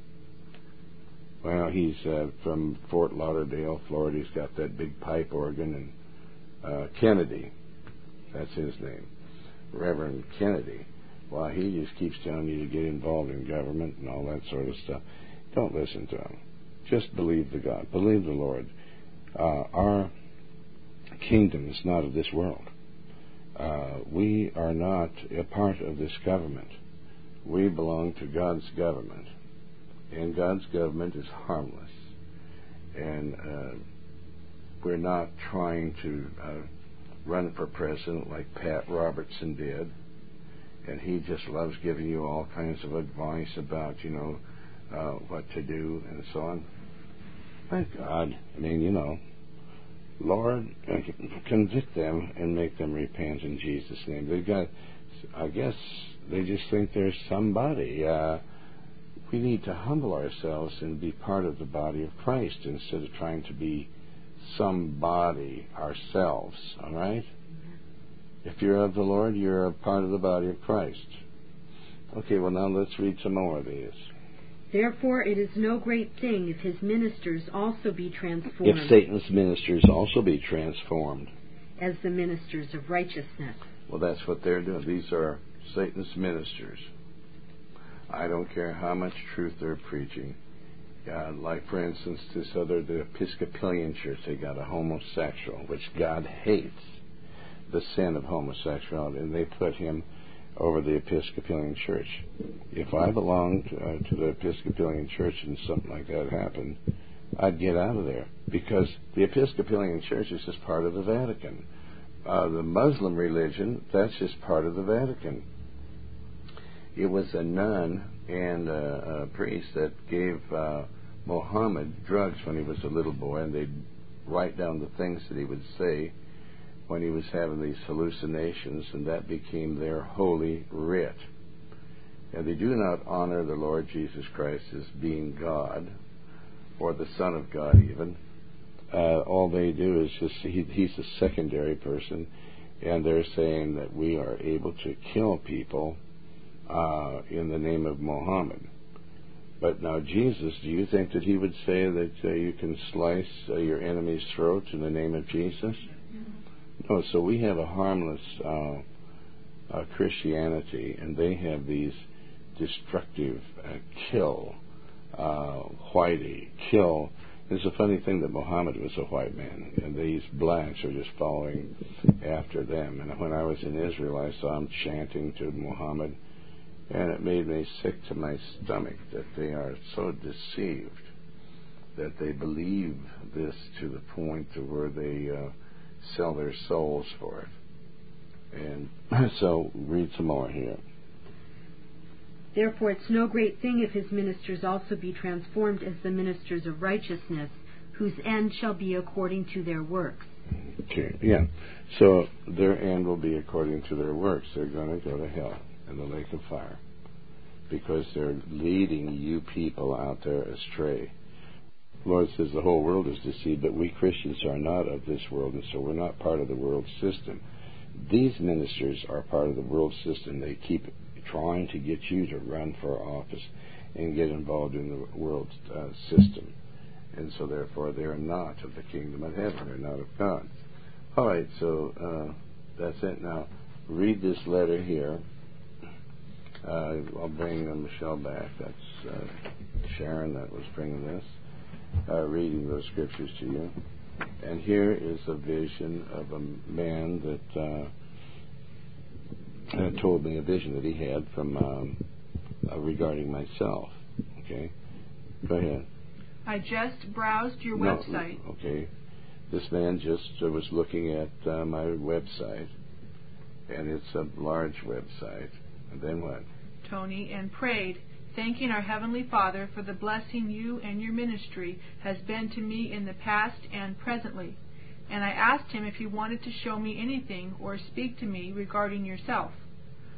Well, he's uh, from Fort Lauderdale, Florida. He's got that big pipe organ. And uh, Kennedy, that's his name. Reverend Kennedy. Well, he just keeps telling you to get involved in government and all that sort of stuff. Don't listen to him. Just believe the God. Believe the Lord. Uh, our kingdom is not of this world. Uh, we are not a part of this government. We belong to God's government. And God's government is harmless. And uh, we're not trying to uh, run for president like Pat Robertson did. And he just loves giving you all kinds of advice about, you know, uh, what to do and so on. Thank God. I mean, you know, Lord, convict them and make them repent in Jesus' name. They've got, I guess, they just think there's somebody. Uh, we need to humble ourselves and be part of the body of Christ instead of trying to be somebody ourselves, all right? If you're of the Lord, you're a part of the body of Christ. Okay, well, now let's read some more of these. Therefore, it is no great thing if his ministers also be transformed. If Satan's ministers also be transformed. As the ministers of righteousness. Well, that's what they're doing. These are Satan's ministers. I don't care how much truth they're preaching. Uh, like, for instance, this other, the Episcopalian Church, they got a homosexual, which God hates. The sin of homosexuality, and they put him over the Episcopalian Church. If I belonged uh, to the Episcopalian Church and something like that happened, I'd get out of there, because the Episcopalian Church is just part of the Vatican. Uh, the Muslim religion, that's just part of the Vatican. It was a nun and a, a priest that gave uh, Muhammad drugs when he was a little boy, and they'd write down the things that he would say when he was having these hallucinations, and that became their holy writ. And they do not honor the Lord Jesus Christ as being God, or the Son of God even. Uh, all they do is just, he, he's a secondary person, and they're saying that we are able to kill people uh, in the name of Muhammad. But now Jesus, do you think that he would say that uh, you can slice uh, your enemy's throat in the name of Jesus? No, so we have a harmless uh, uh, Christianity, and they have these destructive uh, kill, uh, whitey, kill. It's a funny thing that Muhammad was a white man, and these blacks are just following after them. And when I was in Israel, I saw them chanting to Muhammad, and it made me sick to my stomach that they are so deceived that they believe this to the point to where they uh, sell their souls for it. And so, read some more here. Therefore, it's no great thing if his ministers also be transformed as the ministers of righteousness, whose end shall be according to their works. Okay, yeah. So, their end will be according to their works. They're going to go to hell in the lake of fire, because they're leading you people out there astray. The Lord says the whole world is deceived, but we Christians are not of this world, and so we're not part of the world system. These ministers are part of the world system. They keep trying to get you to run for office and get involved in the world uh, system. And so therefore they are not of the kingdom of heaven. They're not of God. All right, so uh, that's it. Now, read this letter here. Uh, I'll bring uh, Michelle back. That's uh, Sharon that was bringing this. Uh, reading those scriptures to you. And here is a vision of a man that uh, uh, told me a vision that he had from um, uh, regarding myself. Okay? Go ahead. I just browsed your no, website. Okay. This man just uh, was looking at uh, my website, and it's a large website. And then what? Tony, and prayed, thanking our Heavenly Father for the blessing you and your ministry has been to me in the past and presently. And I asked him if he wanted to show me anything or speak to me regarding yourself.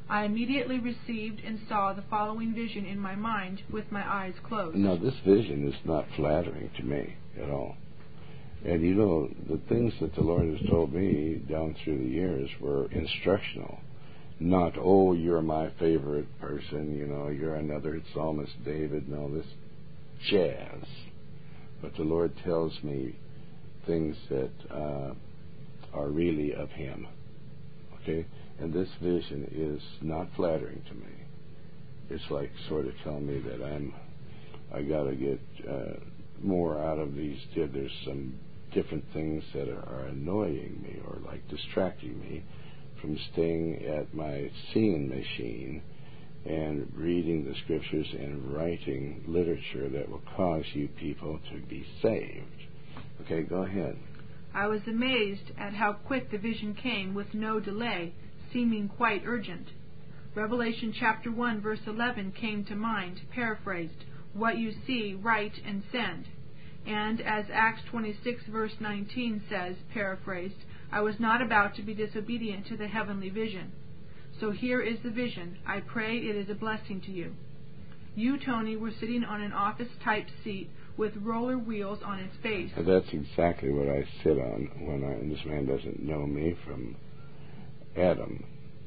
I immediately received and saw the following vision in my mind with my eyes closed. Now, this vision is not flattering to me at all. And you know, the things that the Lord has told me down through the years were instructional. Not, oh, you're my favorite person, you know, you're another Psalmist David, and all this jazz. But the Lord tells me things that uh, are really of Him. Okay? And this vision is not flattering to me. It's like sort of telling me that I'm, I got to get uh, more out of these. There's some different things that are, are annoying me or like distracting me from staying at my seeing machine and reading the scriptures and writing literature that will cause you people to be saved. Okay, go ahead. I was amazed at how quick the vision came with no delay, seeming quite urgent. Revelation chapter one verse eleven came to mind, paraphrased, "What you see, write and send." And as Acts twenty-six verse nineteen says, paraphrased, I was not about to be disobedient to the heavenly vision. So here is the vision. I pray it is a blessing to you. You, Tony, were sitting on an office-type seat with roller wheels on its base. That's exactly what I sit on when I, and this man doesn't know me from Adam.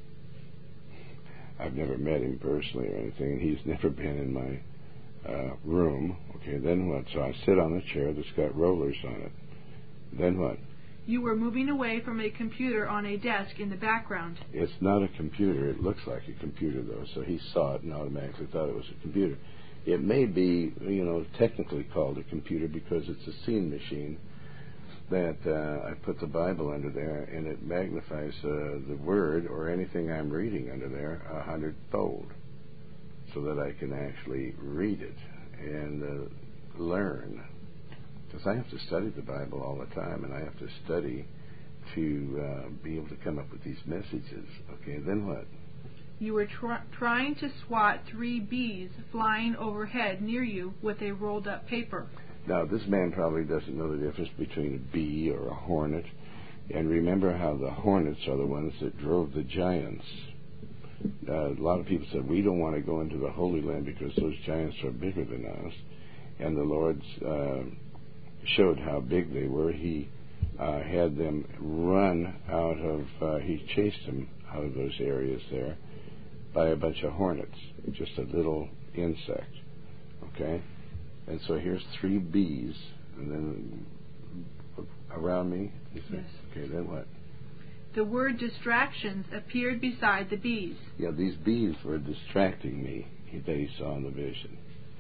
I've never met him personally or anything, and he's never been in my uh, room. Okay, then what? So I sit on a chair that's got rollers on it. Then what? You were moving away from a computer on a desk in the background. It's not a computer. It looks like a computer, though. So he saw it and automatically thought it was a computer. It may be, you know, technically called a computer because it's a seeing machine that uh, I put the Bible under there, and it magnifies uh, the Word or anything I'm reading under there a hundredfold, so that I can actually read it and uh, learn. Because I have to study the Bible all the time, and I have to study to uh, be able to come up with these messages. Okay, then what? You were tr- trying to swat three bees flying overhead near you with a rolled-up paper. Now, this man probably doesn't know the difference between a bee or a hornet. And remember how the hornets are the ones that drove the giants. Uh, a lot of people said, we don't want to go into the Holy Land because those giants are bigger than us. And the Lord uh, showed how big they were. He uh, had them run out of, uh, he chased them out of those areas there by a bunch of hornets, just a little insect. Okay? And so here's three bees, and then around me, you say, yes. Okay, then what? The word distractions appeared beside the bees. Yeah, these bees were distracting me that he saw in the vision.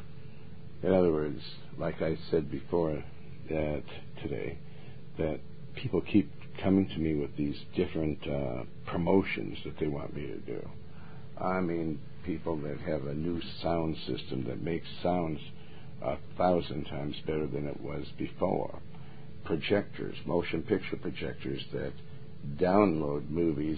In other words, like I said before that today, that people keep coming to me with these different uh, promotions that they want me to do. I mean, people that have a new sound system that makes sounds a thousand times better than it was before. Projectors, motion picture projectors that download movies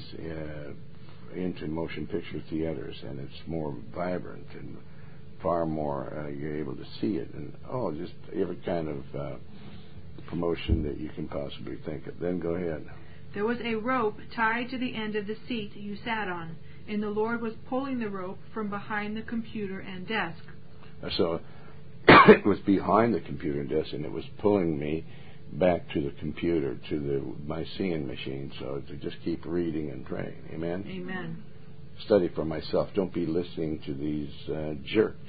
uh, into motion picture theaters, and it's more vibrant and far more, uh, you're able to see it. And, oh, just every kind of uh, promotion that you can possibly think of. Then go ahead. There was a rope tied to the end of the seat you sat on, and the Lord was pulling the rope from behind the computer and desk. So it was behind the computer and desk, and it was pulling me back to the computer, to the my seeing machine, so to just keep reading and praying. Amen? Amen. Study for myself. Don't be listening to these uh, jerks,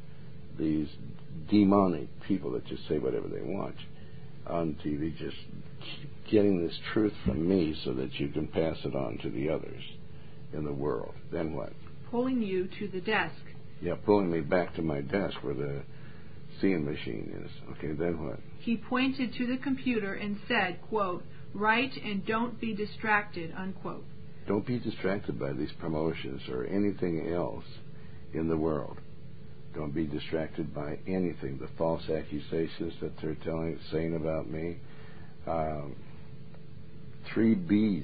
these demonic people that just say whatever they want on T V. Just getting this truth from me so that you can pass it on to the others in the world. Then what? Pulling you to the desk. Yeah, pulling me back to my desk where the seeing machine is. Okay, then what? He pointed to the computer and said, quote, "Write and don't be distracted," unquote. Don't be distracted by these promotions or anything else in the world. Don't be distracted by anything. The false accusations that they're telling, saying about me. Um, three B's,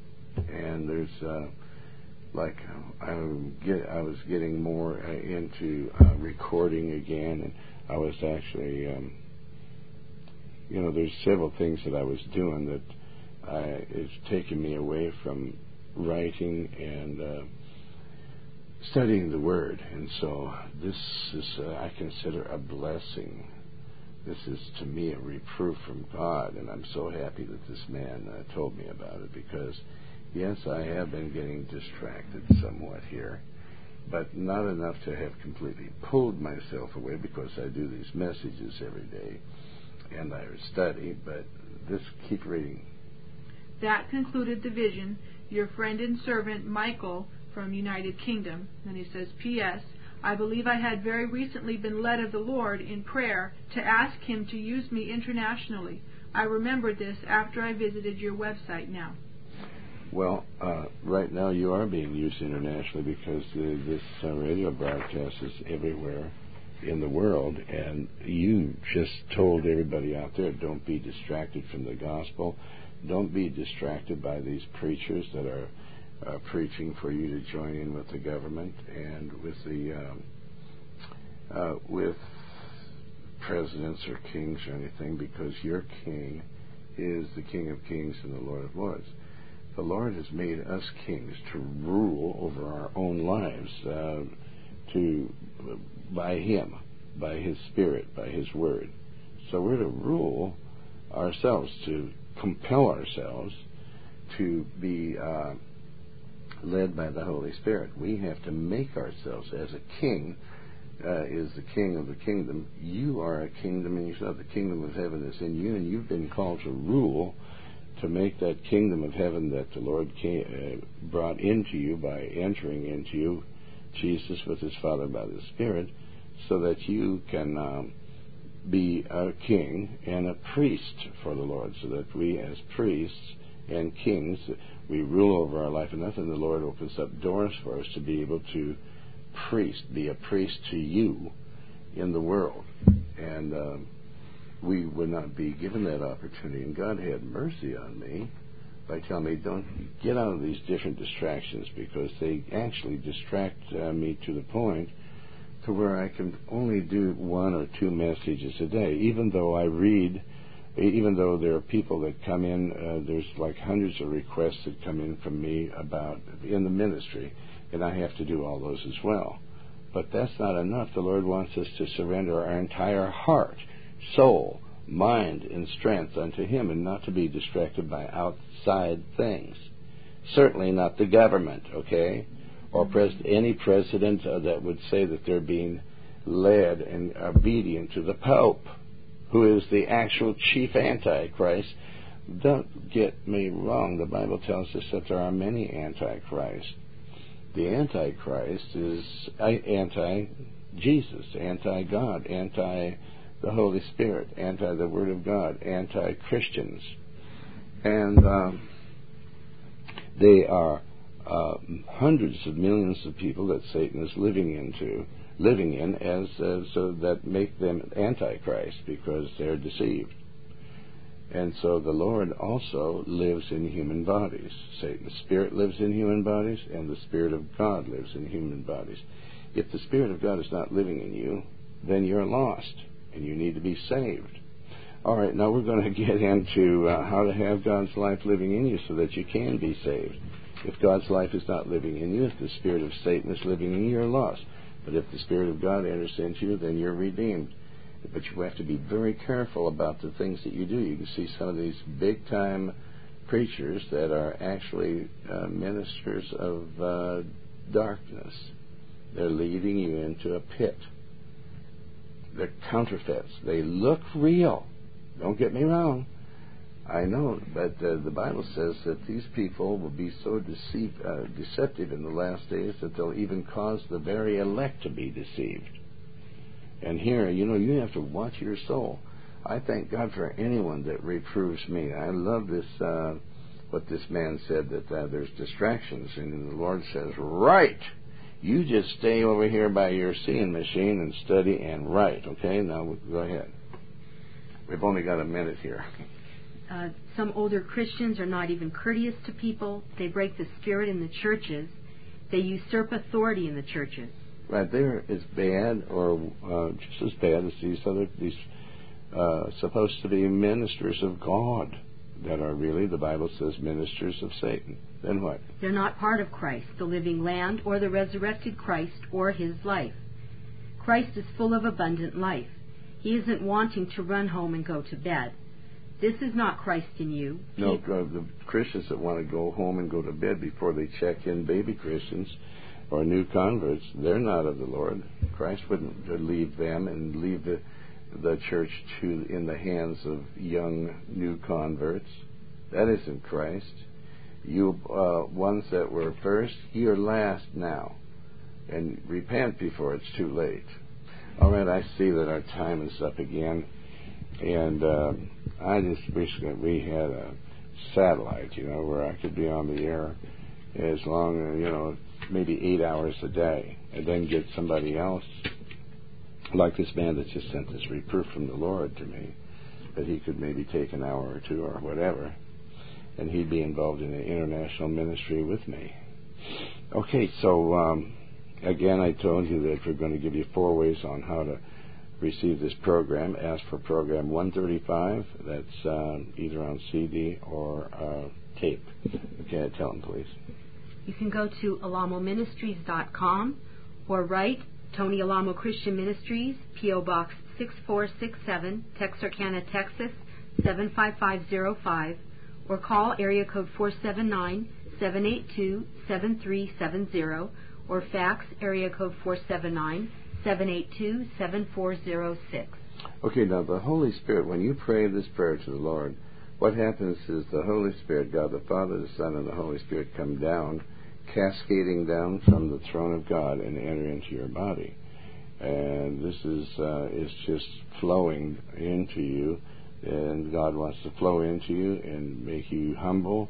and there's uh, like I, get, I was getting more uh, into uh, recording again, and I was actually, um, you know, there's several things that I was doing that uh, is taking me away from writing and uh, studying the Word, and so this is, uh, I consider, a blessing. This is, to me, a reproof from God, and I'm so happy that this man uh, told me about it, because, yes, I have been getting distracted somewhat here, but not enough to have completely pulled myself away, because I do these messages every day, and I study, but this, keep reading. That concluded the vision. Your friend and servant, Michael, from United Kingdom. Then he says, P S I believe I had very recently been led of the Lord in prayer to ask Him to use me internationally. I remembered this after I visited your website now. Well, uh, right now you are being used internationally, because uh, this uh, radio broadcast is everywhere in the world, and you just told everybody out there, don't be distracted from the gospel. Don't be distracted by these preachers that are uh, preaching for you to join in with the government and with the um, uh, with presidents or kings or anything, because your king is the King of Kings and the Lord of Lords. The Lord has made us kings to rule over our own lives, uh, to by Him, by His Spirit, by His Word. So we're to rule ourselves, to compel ourselves to be uh, led by the Holy Spirit. We have to make ourselves, as a king uh, is the king of the kingdom. You are a kingdom in yourself. The kingdom of heaven is in you, and you've been called to rule, to make that kingdom of heaven that the Lord came, uh, brought into you by entering into you, Jesus with His Father by the Spirit, so that you can um, be a king and a priest for the Lord, so that we as priests and kings, we rule over our life, and then the Lord opens up doors for us to be able to priest, be a priest to you in the world. And um, we would not be given that opportunity, and God had mercy on me by telling me, don't get out of these different distractions, because they actually distract uh, me to the point to where I can only do one or two messages a day, even though I read, even though there are people that come in, uh, there's like hundreds of requests that come in from me about in the ministry, and I have to do all those as well. But that's not enough. The Lord wants us to surrender our entire heart, soul, mind, and strength unto Him, and not to be distracted by outside things. Certainly not the government, okay? Or pres- any president uh, that would say that they're being led and obedient to the Pope, who is the actual chief Antichrist. Don't get me wrong. The Bible tells us that there are many Antichrists. The Antichrist is anti-Jesus, anti-God, anti-the Holy Spirit, anti-the Word of God, anti-Christians. And um, they are Uh, hundreds of millions of people that Satan is living into, living in, as uh, so that make them antichrist, because they're deceived. And so the Lord also lives in human bodies. Satan's spirit lives in human bodies, and the Spirit of God lives in human bodies. If the Spirit of God is not living in you, then you're lost, and you need to be saved. All right, now we're going to get into uh, how to have God's life living in you so that you can be saved. If God's life is not living in you, if the spirit of Satan is living in you, you're lost. But if the Spirit of God enters into you, then you're redeemed. But you have to be very careful about the things that you do. You can see some of these big-time preachers that are actually uh, ministers of uh, darkness. They're leading you into a pit. They're counterfeits. They look real. Don't get me wrong. I know, but uh, the Bible says that these people will be so deceive, uh, deceptive in the last days that they'll even cause the very elect to be deceived. And here, you know, you have to watch your soul. I thank God for anyone that reproves me. I love this, uh, what this man said, that uh, there's distractions, and the Lord says, right, you just stay over here by your seeing machine and study and write. Okay, now go ahead. We've only got a minute here. Uh, some older Christians are not even courteous to people. They break the spirit in the churches. They usurp authority in the churches. Right there is bad, or uh, just as bad as these other, these uh, supposed to be ministers of God. that are really, the Bible says, ministers of Satan. Then what? They're not part of Christ, the living land, or the resurrected Christ, or his life. Christ is full of abundant life. He isn't wanting to run home and go to bed. This is not Christ in you. No, uh, the Christians that want to go home and go to bed before they check in baby Christians or new converts, they're not of the Lord. Christ wouldn't leave them and leave the, the church to in the hands of young new converts. That isn't Christ. You uh, ones that were first, you're last now. And repent before it's too late. All right, I see that our time is up again. And uh, I just wish that we had a satellite, you know, where I could be on the air as long, you know, maybe eight hours a day, and then get somebody else, like this man that just sent this reproof from the Lord to me, that he could maybe take an hour or two or whatever, and he'd be involved in an international ministry with me. Okay, so um, again, I told you that we're going to give you four ways on how to receive this program. Ask for program one thirty-five. That's uh, either on C D or uh, tape. Okay, tell them, please. You can go to alamo ministries dot com or write Tony Alamo Christian Ministries, P O Box six four six seven, Texarkana, Texas seven five five zero five, or call area code four seven nine, seven eight two, seven three seven zero, or fax area code four seven nine, seven eight two, seven four zero six. Okay, now the Holy Spirit, when you pray this prayer to the Lord, what happens is the Holy Spirit, God the Father, the Son, and the Holy Spirit come down, cascading down from the throne of God and enter into your body. And this is uh, is just flowing into you, and God wants to flow into you and make you humble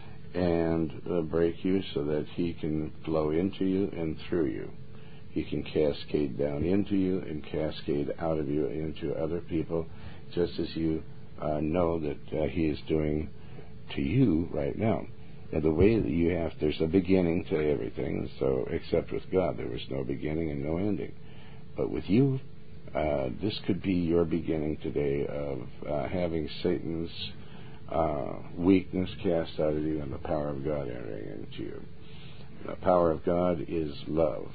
and uh, break you so that He can flow into you and through you. He can cascade down into you and cascade out of you into other people, just as you uh, know that uh, He is doing to you right now. And the way that you have, there's a beginning to everything, so except with God, there was no beginning and no ending. But with you, uh, this could be your beginning today of uh, having Satan's uh, weakness cast out of you and the power of God entering into you. The power of God is love.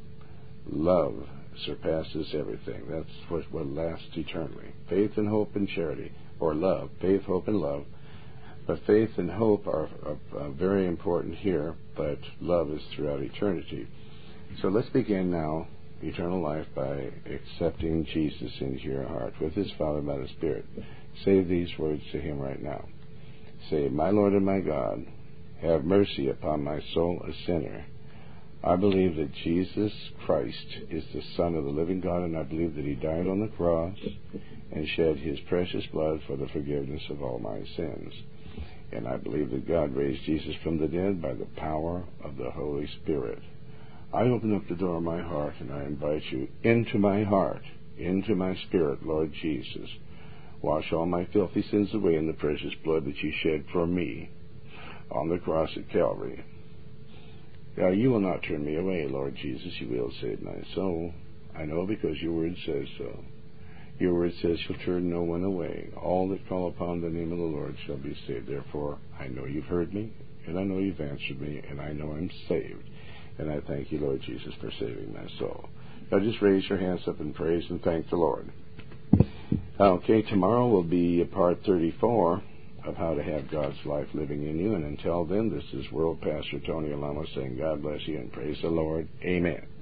Love surpasses everything. That's what will last eternally. Faith and hope and charity, or love. Faith, hope, and love. But faith and hope are, are, are very important here, but love is throughout eternity. So let's begin now eternal life by accepting Jesus into your heart with His Father by the Spirit. Say these words to Him right now. Say, "My Lord and my God, have mercy upon my soul, a sinner. I believe that Jesus Christ is the Son of the living God, and I believe that He died on the cross and shed His precious blood for the forgiveness of all my sins. And I believe that God raised Jesus from the dead by the power of the Holy Spirit. I open up the door of my heart and I invite you into my heart, into my spirit, Lord Jesus. Wash all my filthy sins away in the precious blood that you shed for me on the cross at Calvary. Now, you will not turn me away, Lord Jesus. You will save my soul. I know because your word says so. Your word says you'll turn no one away. All that call upon the name of the Lord shall be saved. Therefore, I know you've heard me, and I know you've answered me, and I know I'm saved. And I thank you, Lord Jesus, for saving my soul." Now just raise your hands up in praise and thank the Lord. Okay, tomorrow will be part thirty-four of how to have God's life living in you. And until then, this is World Pastor Tony Alamo saying God bless you and praise the Lord. Amen.